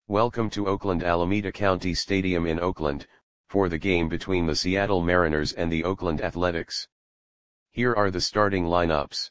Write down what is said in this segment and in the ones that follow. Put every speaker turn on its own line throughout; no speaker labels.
Welcome to Oakland Alameda County Stadium in Oakland, for the game between the Seattle Mariners and the Oakland Athletics. Here are the starting lineups.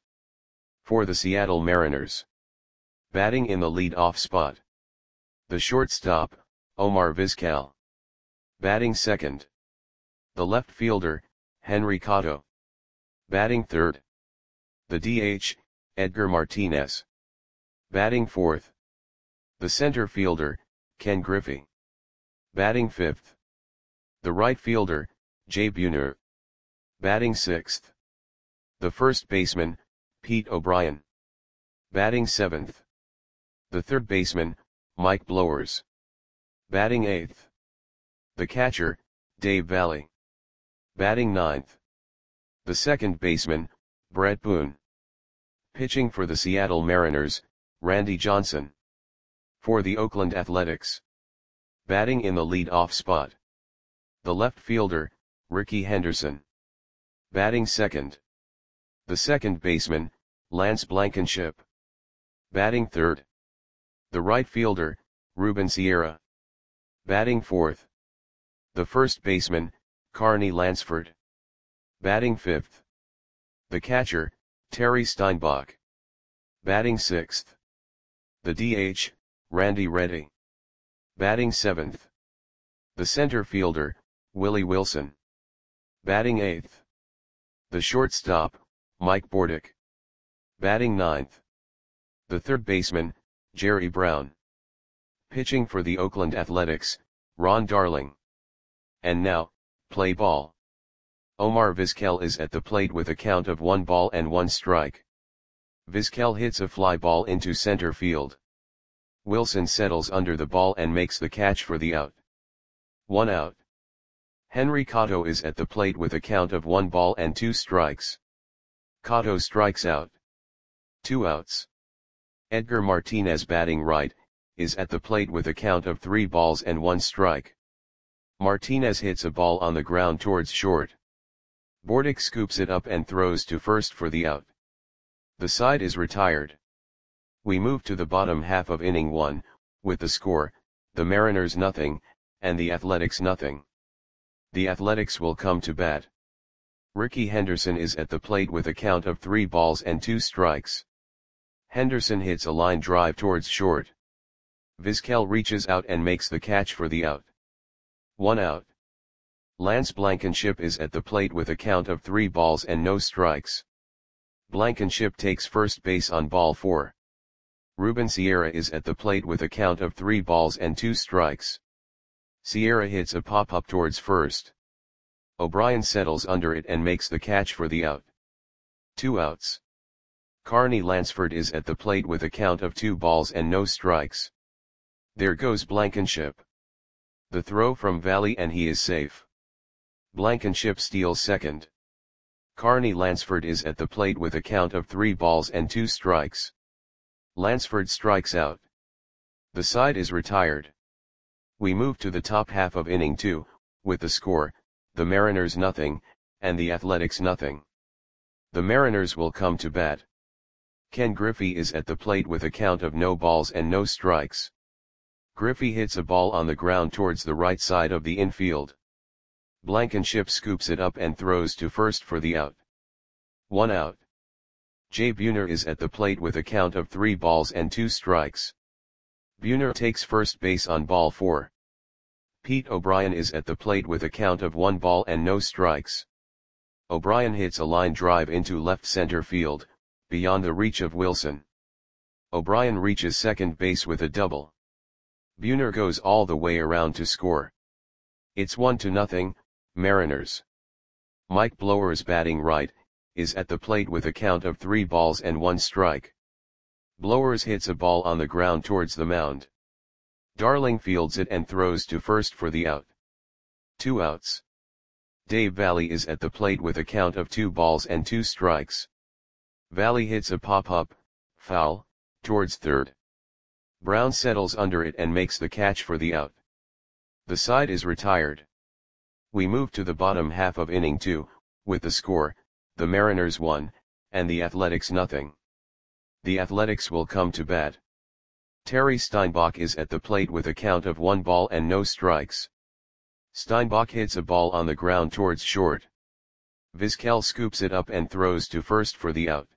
For the Seattle Mariners. Batting in the lead-off spot. The shortstop, Omar Vizquel. Batting second. The left fielder, Henry Cotto. Batting third. The DH, Edgar Martinez. Batting fourth. The center fielder, Ken Griffey. Batting fifth. The right fielder, Jay Buhner. Batting sixth. The first baseman, Pete O'Brien. Batting seventh. The third baseman, Mike Blowers. Batting eighth. The catcher, Dave Valle. Batting ninth. The second baseman, Brett Boone. Pitching for the Seattle Mariners, Randy Johnson. For the Oakland Athletics. Batting in the lead-off spot. The left fielder, Rickey Henderson. Batting second. The second baseman, Lance Blankenship. Batting third. The right fielder, Ruben Sierra. Batting fourth. The first baseman, Carney Lansford. Batting fifth. The catcher, Terry Steinbach. Batting sixth. The DH, Randy Reddy. Batting seventh. The center fielder, Willie Wilson. Batting eighth. The shortstop, Mike Bordick. Batting ninth. The third baseman, Jerry Brown. Pitching for the Oakland Athletics, Ron Darling. And now, play ball. Omar Vizquel is at the plate with a count of 1 ball and 1 strike. Vizquel hits a fly ball into center field. Wilson settles under the ball and makes the catch for the out. 1 out. Henry Cotto is at the plate with a count of 1 ball and 2 strikes. Cotto strikes out. 2 outs. Edgar Martinez, batting right, is at the plate with a count of 3 balls and 1 strike. Martinez hits a ball on the ground towards short. Bordick scoops it up and throws to first for the out. The side is retired. We move to the bottom half of inning 1, with the score, the Mariners nothing, and the Athletics nothing. The Athletics will come to bat. Rickey Henderson is at the plate with a count of 3 balls and 2 strikes. Henderson hits a line drive towards short. Vizquel reaches out and makes the catch for the out. 1 out. Lance Blankenship is at the plate with a count of 3 balls and no strikes. Blankenship takes first base on ball 4. Ruben Sierra is at the plate with a count of 3 balls and 2 strikes. Sierra hits a pop-up towards first. O'Brien settles under it and makes the catch for the out. 2 outs. Carney Lansford is at the plate with a count of 2 balls and no strikes. There goes Blankenship. The throw from Valle and he is safe. Blankenship steals second. Carney Lansford is at the plate with a count of 3 balls and 2 strikes. Lansford strikes out. The side is retired. We move to the top half of inning 2, with the score, the Mariners nothing, and the Athletics nothing. The Mariners will come to bat. Ken Griffey is at the plate with a count of no balls and no strikes. Griffey hits a ball on the ground towards the right side of the infield. Blankenship scoops it up and throws to first for the out. 1 out. Jay Buhner is at the plate with a count of 3 balls and 2 strikes. Buhner takes first base on ball 4. Pete O'Brien is at the plate with a count of 1 ball and no strikes. O'Brien hits a line drive into left center field, beyond the reach of Wilson. O'Brien reaches second base with a double. Buhner goes all the way around to score. It's 1-0, Mariners. Mike Blowers, batting right, is at the plate with a count of 3 balls and 1 strike. Blowers hits a ball on the ground towards the mound. Darling fields it and throws to first for the out. 2 outs. Dave Valle is at the plate with a count of 2 balls and 2 strikes. Valle hits a pop-up, foul, towards third. Brown settles under it and makes the catch for the out. The side is retired. We move to the bottom half of inning 2, with the score, the Mariners 1, and the Athletics nothing. The Athletics will come to bat. Terry Steinbach is at the plate with a count of 1 ball and no strikes. Steinbach hits a ball on the ground towards short. Vizquel scoops it up and throws to first for the out.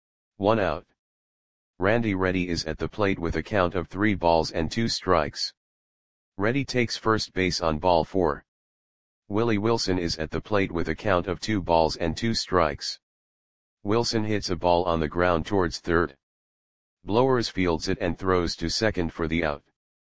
1 out. Randy Reddy is at the plate with a count of 3 balls and 2 strikes. Reddy takes first base on ball 4. Willie Wilson is at the plate with a count of 2 balls and 2 strikes. Wilson hits a ball on the ground towards third. Blowers fields it and throws to second for the out.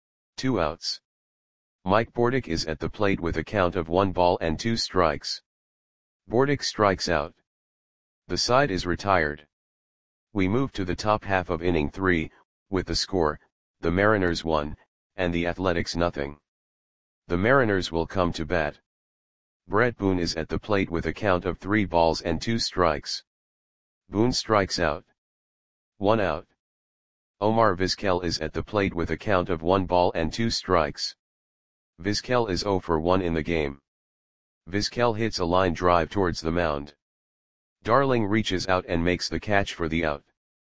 2 outs. Mike Bordick is at the plate with a count of 1 ball and 2 strikes. Bordick strikes out. The side is retired. We move to the top half of inning 3, with the score, the Mariners 1, and the Athletics nothing. The Mariners will come to bat. Brett Boone is at the plate with a count of 3 balls and 2 strikes. Boone strikes out. 1 out. Omar Vizquel is at the plate with a count of 1 ball and 2 strikes. Vizquel is 0 for 1 in the game. Vizquel hits a line drive towards the mound. Darling reaches out and makes the catch for the out.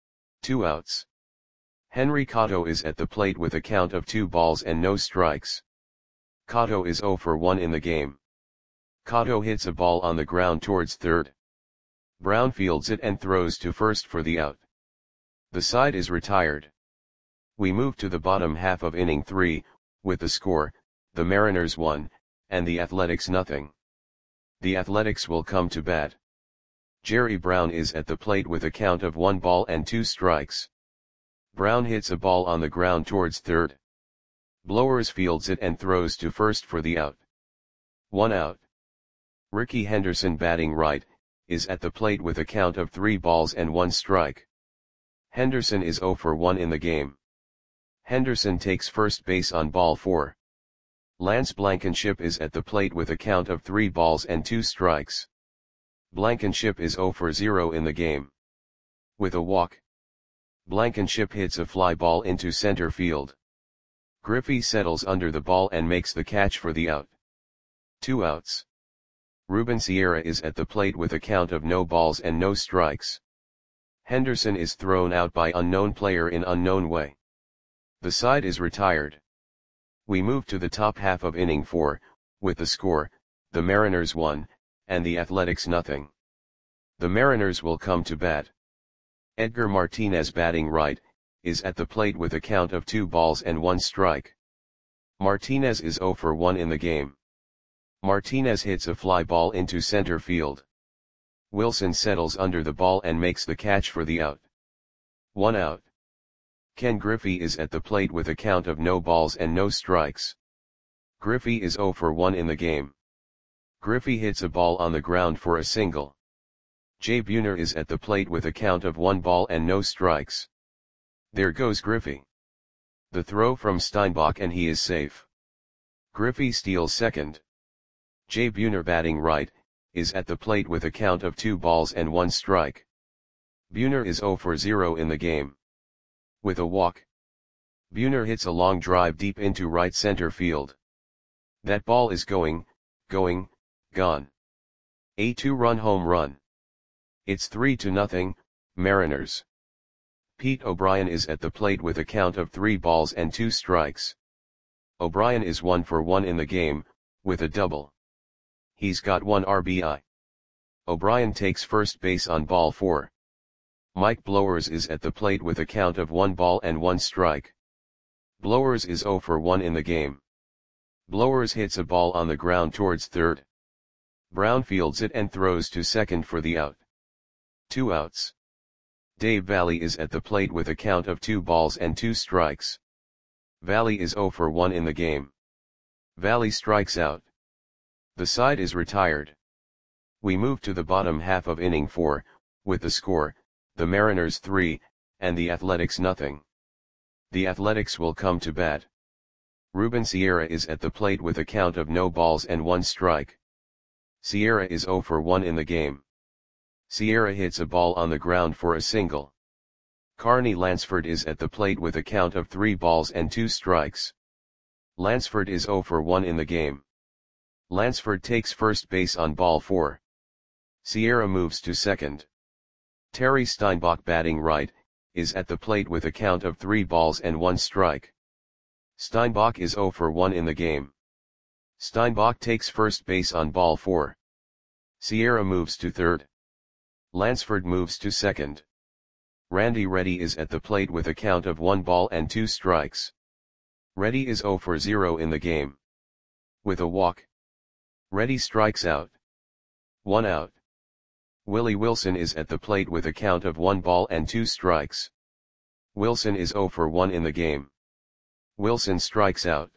2 outs. Henry Cotto is at the plate with a count of 2 balls and no strikes. Cotto is 0 for 1 in the game. Cotto hits a ball on the ground towards third. Brown fields it and throws to first for the out. The side is retired. We move to the bottom half of inning 3, with the score, the Mariners 1, and the Athletics nothing. The Athletics will come to bat. Jerry Brown is at the plate with a count of 1 ball and 2 strikes. Brown hits a ball on the ground towards third. Blowers fields it and throws to first for the out. 1 out. Ricky Henderson, batting right, is at the plate with a count of 3 balls and 1 strike. Henderson is 0 for 1 in the game. Henderson takes first base on ball 4. Lance Blankenship is at the plate with a count of 3 balls and 2 strikes. Blankenship is 0 for 0 in the game. With a walk, Blankenship hits a fly ball into center field. Griffey settles under the ball and makes the catch for the out. 2 outs. Ruben Sierra is at the plate with a count of no balls and no strikes. Henderson is thrown out by unknown player in unknown way. The side is retired. We move to the top half of inning 4, with the score, the Mariners 1, and the Athletics nothing. The Mariners will come to bat. Edgar Martinez, batting right, is at the plate with a count of 2 balls and 1 strike. Martinez is 0 for 1 in the game. Martinez hits a fly ball into center field. Wilson settles under the ball and makes the catch for the out. 1 out. Ken Griffey is at the plate with a count of no balls and no strikes. Griffey is 0 for 1 in the game. Griffey hits a ball on the ground for a single. Jay Buhner is at the plate with a count of 1 ball and no strikes. There goes Griffey. The throw from Steinbach and he is safe. Griffey steals second. Jay Buhner, batting right, is at the plate with a count of 2 balls and 1 strike. Buhner is 0 for 0 in the game. With a walk, Buhner hits a long drive deep into right center field. That ball is gone. A 2-run home run. It's 3-0, Mariners. Pete O'Brien is at the plate with a count of 3 balls and 2 strikes. O'Brien is 1 for 1 in the game, with a double. He's got 1 RBI. O'Brien takes first base on ball 4. Mike Blowers is at the plate with a count of 1 ball and 1 strike. Blowers is 0 for 1 in the game. Blowers hits a ball on the ground towards third. Brown fields it and throws to second for the out. 2 outs. Dave Valley is at the plate with a count of 2 balls and 2 strikes. Valley is 0 for 1 in the game. Valley strikes out. The side is retired. We move to the bottom half of inning 4, with the score, the Mariners 3, and the Athletics nothing. The Athletics will come to bat. Ruben Sierra is at the plate with a count of no balls and 1 strike. Sierra is 0 for 1 in the game. Sierra hits a ball on the ground for a single. Carney Lansford is at the plate with a count of 3 balls and 2 strikes. Lansford is 0 for 1 in the game. Lansford takes first base on ball 4. Sierra moves to second. Terry Steinbach, batting right, is at the plate with a count of 3 balls and 1 strike. Steinbach is 0 for 1 in the game. Steinbach takes first base on ball 4. Sierra moves to third. Lansford moves to second. Randy Reddy is at the plate with a count of 1 ball and 2 strikes. Reddy is 0 for 0 in the game. With a walk, Reddy strikes out. 1 out. Willie Wilson is at the plate with a count of 1 ball and 2 strikes. Wilson is 0 for 1 in the game. Wilson strikes out.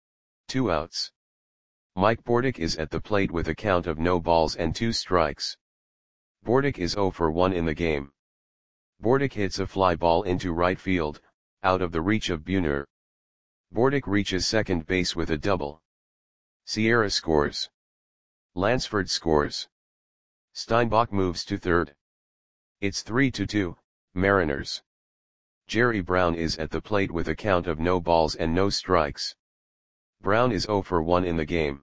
2 outs. Mike Bordick is at the plate with a count of no balls and 2 strikes. Bordick is 0 for 1 in the game. Bordick hits a fly ball into right field, out of the reach of Buhner. Bordick reaches second base with a double. Sierra scores. Lansford scores. Steinbach moves to third. It's 3-2, Mariners. Jerry Brown is at the plate with a count of no balls and no strikes. Brown is 0 for 1 in the game.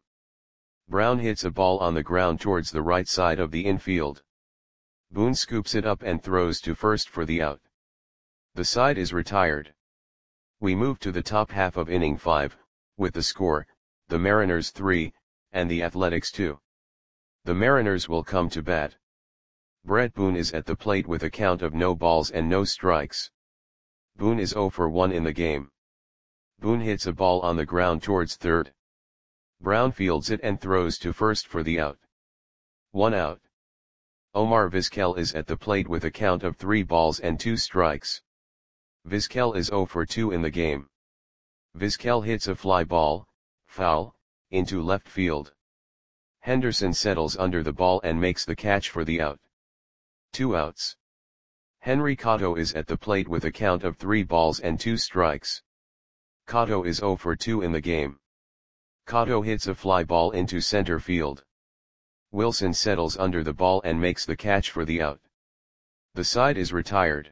Brown hits a ball on the ground towards the right side of the infield. Boone scoops it up and throws to first for the out. The side is retired. We move to the top half of inning 5, with the score, the Mariners 3, and the Athletics 2. The Mariners will come to bat. Brett Boone is at the plate with a count of no balls and no strikes. Boone is 0 for 1 in the game. Boone hits a ball on the ground towards third. Brown fields it and throws to first for the out. 1 out. Omar Vizquel is at the plate with a count of 3 balls and 2 strikes. Vizquel is 0 for 2 in the game. Vizquel hits a fly ball, foul, into left field. Henderson settles under the ball and makes the catch for the out. 2 outs. Henry Cotto is at the plate with a count of 3 balls and 2 strikes. Cotto is 0 for 2 in the game. Cotto hits a fly ball into center field. Wilson settles under the ball and makes the catch for the out. The side is retired.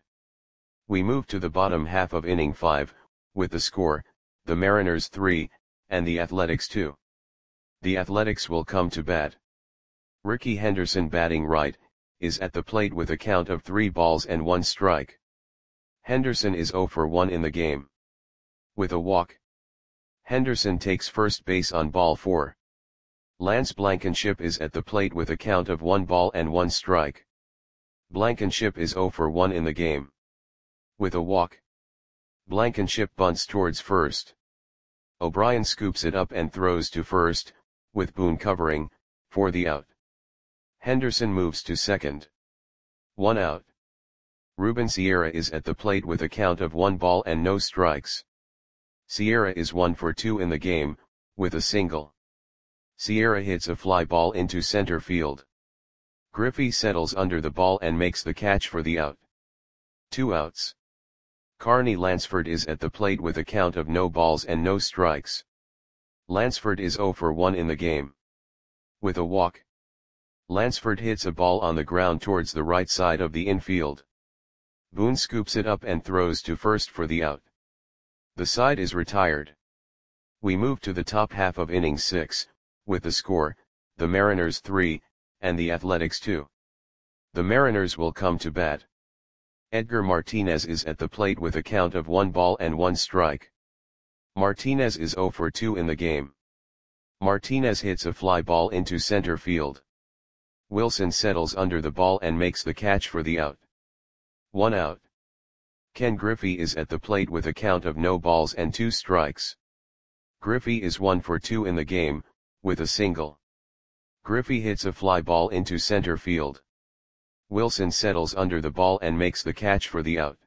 We move to the bottom half of inning 5, with the score, the Mariners 3, and the Athletics 2. The Athletics will come to bat. Ricky Henderson, batting right, is at the plate with a count of 3 balls and 1 strike. Henderson is 0 for 1 in the game. With a walk, Henderson takes first base on ball 4. Lance Blankenship is at the plate with a count of 1 ball and 1 strike. Blankenship is 0 for 1 in the game. With a walk, Blankenship bunts towards first. O'Brien scoops it up and throws to first, with Boone covering, for the out. Henderson moves to second. 1 out. Ruben Sierra is at the plate with a count of 1 ball and no strikes. Sierra is 1 for 2 in the game, with a single. Sierra hits a fly ball into center field. Griffey settles under the ball and makes the catch for the out. 2 outs. Carney Lansford is at the plate with a count of no balls and no strikes. Lansford is 0 for 1 in the game. With a walk, Lansford hits a ball on the ground towards the right side of the infield. Boone scoops it up and throws to first for the out. The side is retired. We move to the top half of inning 6, with the score, the Mariners 3, and the Athletics 2. The Mariners will come to bat. Edgar Martinez is at the plate with a count of 1 ball and 1 strike. Martinez is 0 for 2 in the game. Martinez hits a fly ball into center field. Wilson settles under the ball and makes the catch for the out. 1 out. Ken Griffey is at the plate with a count of no balls and 2 strikes. Griffey is 1 for 2 in the game, with a single. Griffey hits a fly ball into center field. Wilson settles under the ball and makes the catch for the out.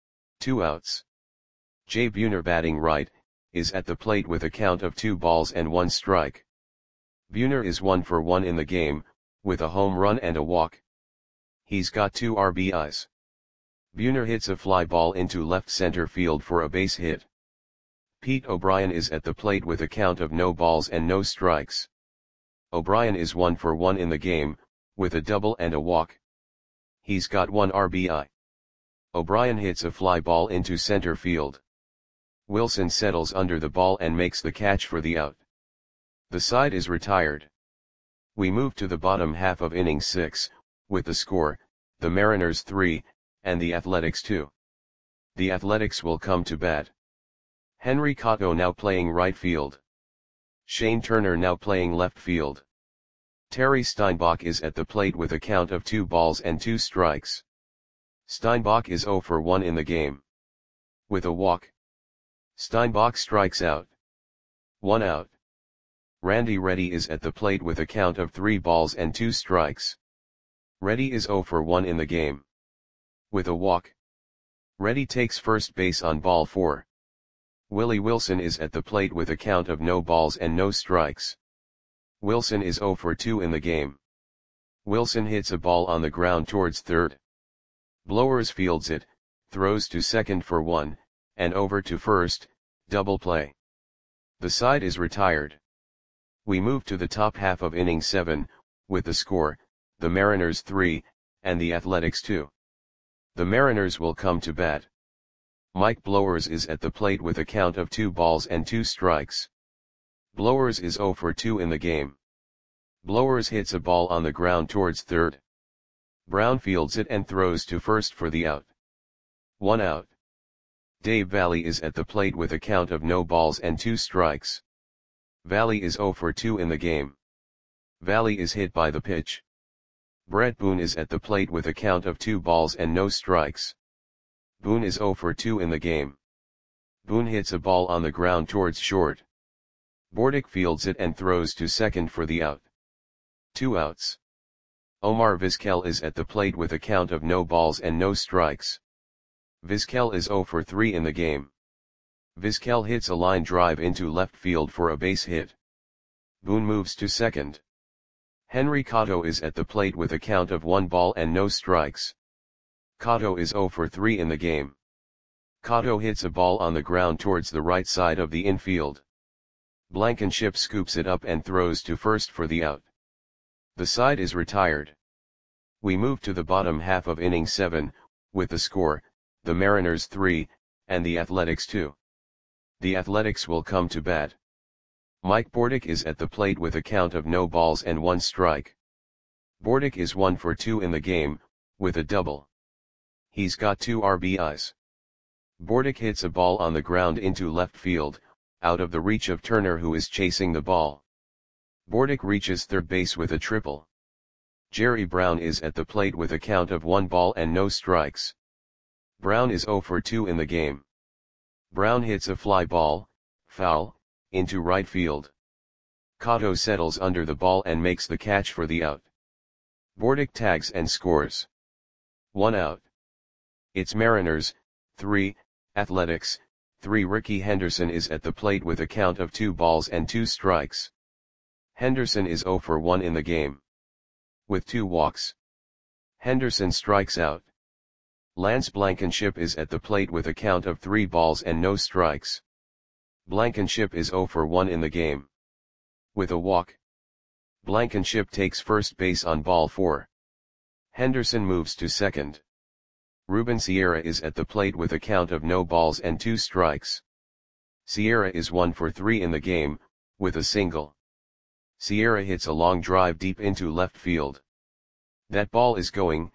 2 outs. Jay Buhner, batting right, is at the plate with a count of 2 balls and 1 strike. Buhner is 1 for 1 in the game, with a home run and a walk. He's got 2 RBIs. Buhner hits a fly ball into left center field for a base hit. Pete O'Brien is at the plate with a count of no balls and no strikes. O'Brien is 1 for 1 in the game, with a double and a walk. He's got 1 RBI. O'Brien hits a fly ball into center field. Wilson settles under the ball and makes the catch for the out. The side is retired. We move to the bottom half of inning 6, with the score, the Mariners 3, and the Athletics 2. The Athletics will come to bat. Henry Cotto now playing right field. Shane Turner now playing left field. Terry Steinbach is at the plate with a count of 2 balls and 2 strikes. Steinbach is 0 for 1 in the game. With a walk. Steinbach strikes out. 1 out. Randy Reddy is at the plate with a count of 3 balls and 2 strikes. Reddy is 0 for 1 in the game. With a walk. Reddy takes first base on ball 4. Willie Wilson is at the plate with a count of no balls and no strikes. Wilson is 0 for 2 in the game. Wilson hits a ball on the ground towards third. Blowers fields it, throws to second for 1, and over to first, double play. The side is retired. We move to the top half of inning 7, with the score, the Mariners 3, and the Athletics 2. The Mariners will come to bat. Mike Blowers is at the plate with a count of 2 balls and 2 strikes. Blowers is 0 for 2 in the game. Blowers hits a ball on the ground towards third. Brown fields it and throws to first for the out. 1 out. Dave Valley is at the plate with a count of no balls and 2 strikes. Valley is 0 for 2 in the game. Valley is hit by the pitch. Brett Boone is at the plate with a count of 2 balls and no strikes. Boone is 0 for 2 in the game. Boone hits a ball on the ground towards short. Bordick fields it and throws to second for the out. 2 outs. Omar Vizquel is at the plate with a count of no balls and no strikes. Vizquel is 0 for 3 in the game. Vizquel hits a line drive into left field for a base hit. Boone moves to second. Henry Cotto is at the plate with a count of 1 ball and no strikes. Cotto is 0 for 3 in the game. Cotto hits a ball on the ground towards the right side of the infield. Blankenship scoops it up and throws to first for the out. The side is retired. We move to the bottom half of inning 7, with the score, the Mariners 3, and the Athletics 2. The Athletics will come to bat. Mike Bordick is at the plate with a count of no balls and 1 strike. Bordick is 1 for 2 in the game, with a double. He's got 2 RBIs. Bordick hits a ball on the ground into left field, out of the reach of Turner who is chasing the ball. Bordick reaches third base with a triple. Jerry Brown is at the plate with a count of 1 ball and no strikes. Brown is 0 for 2 in the game. Brown hits a fly ball, foul, into right field. Cotto settles under the ball and makes the catch for the out. Bordick tags and scores. 1 out. It's Mariners, 3, Athletics, 3. Ricky Henderson is at the plate with a count of 2 balls and 2 strikes. Henderson is 0 for 1 in the game. With 2 walks. Henderson strikes out. Lance Blankenship is at the plate with a count of 3 balls and no strikes. Blankenship is 0 for 1 in the game. With a walk. Blankenship takes first base on ball 4. Henderson moves to second. Ruben Sierra is at the plate with a count of no balls and 2 strikes. Sierra is 1 for 3 in the game, with a single. Sierra hits a long drive deep into left field. That ball is gone.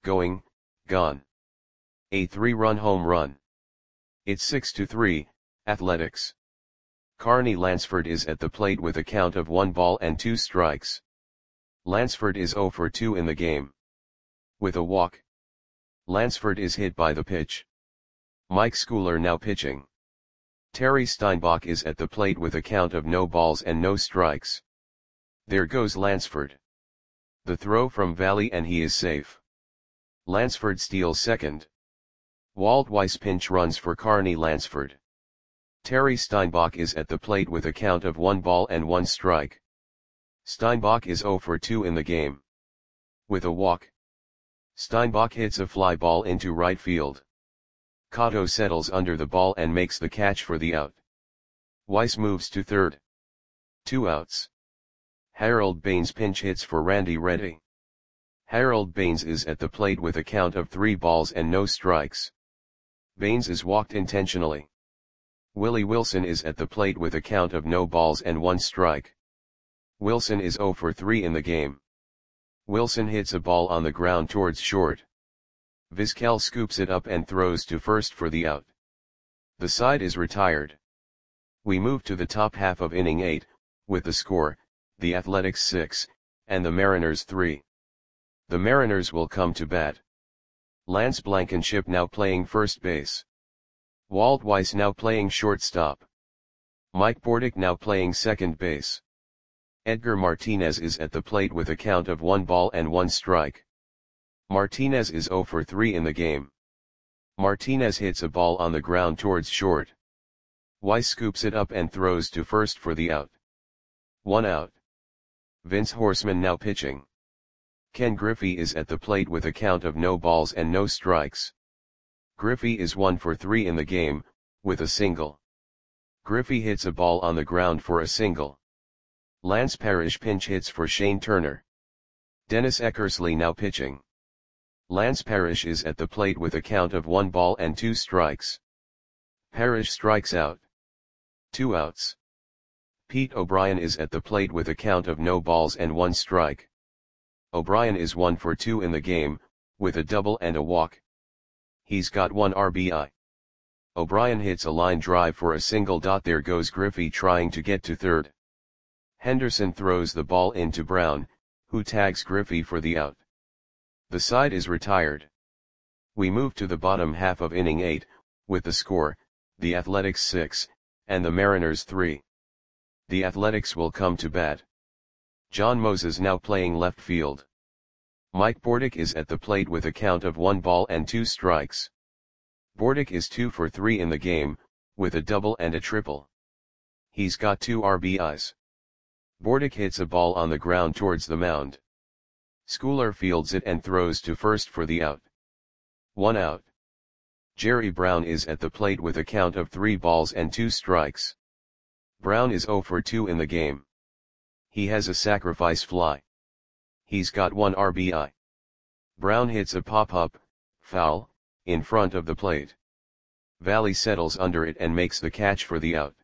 A 3-run home run. It's 6-3, Athletics. Carney Lansford is at the plate with a count of 1 ball and 2 strikes. Lansford is 0 for 2 in the game. With a walk. Lansford is hit by the pitch. Mike Schooler now pitching. Terry Steinbach is at the plate with a count of no balls and no strikes. There goes Lansford. The throw from Valley and he is safe. Lansford steals second. Walt Weiss pinch runs for Carney Lansford. Terry Steinbach is at the plate with a count of 1 ball and 1 strike. Steinbach is 0 for 2 in the game. With a walk. Steinbach hits a fly ball into right field. Cotto settles under the ball and makes the catch for the out. Weiss moves to third. 2 outs. Harold Baines pinch hits for Randy Reddy. Harold Baines is at the plate with a count of 3 balls and no strikes. Baines is walked intentionally. Willie Wilson is at the plate with a count of no balls and 1 strike. Wilson is 0 for 3 in the game. Wilson hits a ball on the ground towards short. Vizquel scoops it up and throws to first for the out. The side is retired. We move to the top half of inning 8, with the score, the Athletics 6, and the Mariners 3. The Mariners will come to bat. Lance Blankenship now playing first base. Walt Weiss now playing shortstop. Mike Bordick now playing second base. Edgar Martinez is at the plate with a count of 1 ball and 1 strike. Martinez is 0 for 3 in the game. Martinez hits a ball on the ground towards short. Weiss scoops it up and throws to first for the out. 1 out. Vince Horseman now pitching. Ken Griffey is at the plate with a count of no balls and no strikes. Griffey is 1 for 3 in the game, with a single. Griffey hits a ball on the ground for a single. Lance Parrish pinch hits for Shane Turner. Dennis Eckersley now pitching. Lance Parrish is at the plate with a count of 1 ball and 2 strikes. Parrish strikes out. 2 outs. Pete O'Brien is at the plate with a count of no balls and 1 strike. O'Brien is 1 for 2 in the game, with a double and a walk. He's got 1 RBI. O'Brien hits a line drive for a single. There goes Griffey trying to get to third. Henderson throws the ball into Brown, who tags Griffey for the out. The side is retired. We move to the bottom half of inning 8, with the score, the Athletics 6, and the Mariners 3. The Athletics will come to bat. John Moses now playing left field. Mike Bordick is at the plate with a count of 1 ball and 2 strikes. Bordick is 2 for 3 in the game, with a double and a triple. He's got 2 RBIs. Bordick hits a ball on the ground towards the mound. Schooler fields it and throws to first for the out. 1 out. Jerry Brown is at the plate with a count of 3 balls and 2 strikes. Brown is 0 for 2 in the game. He has a sacrifice fly. He's got 1 RBI. Brown hits a pop-up, foul, in front of the plate. Valley settles under it and makes the catch for the out.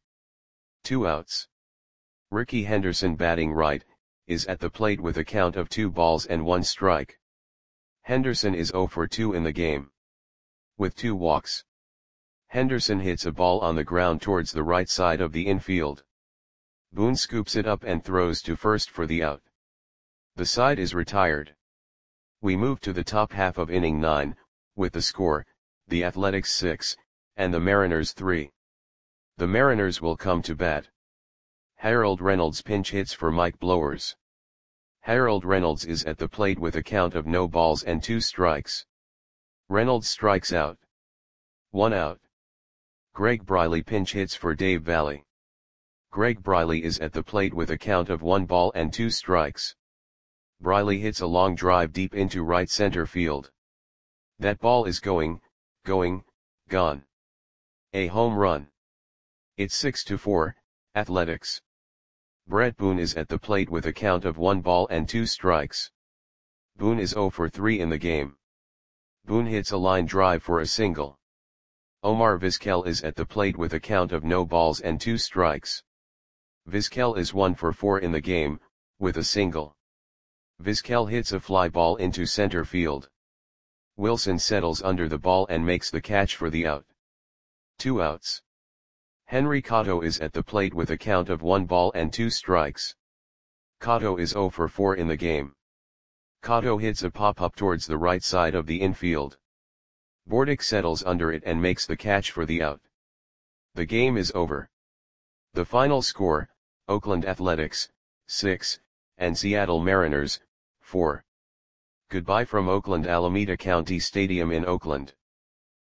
2 outs. Ricky Henderson batting right, is at the plate with a count of 2 balls and 1 strike. Henderson is 0 for 2 in the game. With 2 walks. Henderson hits a ball on the ground towards the right side of the infield. Boone scoops it up and throws to first for the out. The side is retired. We move to the top half of inning 9, with the score, the Athletics 6, and the Mariners 3. The Mariners will come to bat. Harold Reynolds pinch hits for Mike Blowers. Harold Reynolds is at the plate with a count of no balls and 2 strikes. Reynolds strikes out. 1 out. Greg Briley pinch hits for Dave Valley. Greg Briley is at the plate with a count of 1 ball and 2 strikes. Briley hits a long drive deep into right center field. That ball is gone. A home run. It's 6-4, Athletics. Brett Boone is at the plate with a count of 1 ball and 2 strikes. Boone is 0 for 3 in the game. Boone hits a line drive for a single. Omar Vizquel is at the plate with a count of no balls and 2 strikes. Vizquel is 1 for 4 in the game, with a single. Vizquel hits a fly ball into center field. Wilson settles under the ball and makes the catch for the out. 2 outs. Henry Cotto is at the plate with a count of 1 ball and 2 strikes. Cotto is 0 for 4 in the game. Cotto hits a pop-up towards the right side of the infield. Bordick settles under it and makes the catch for the out. The game is over. The final score, Oakland Athletics, 6, and Seattle Mariners, 4. Goodbye from Oakland Alameda County Stadium in Oakland.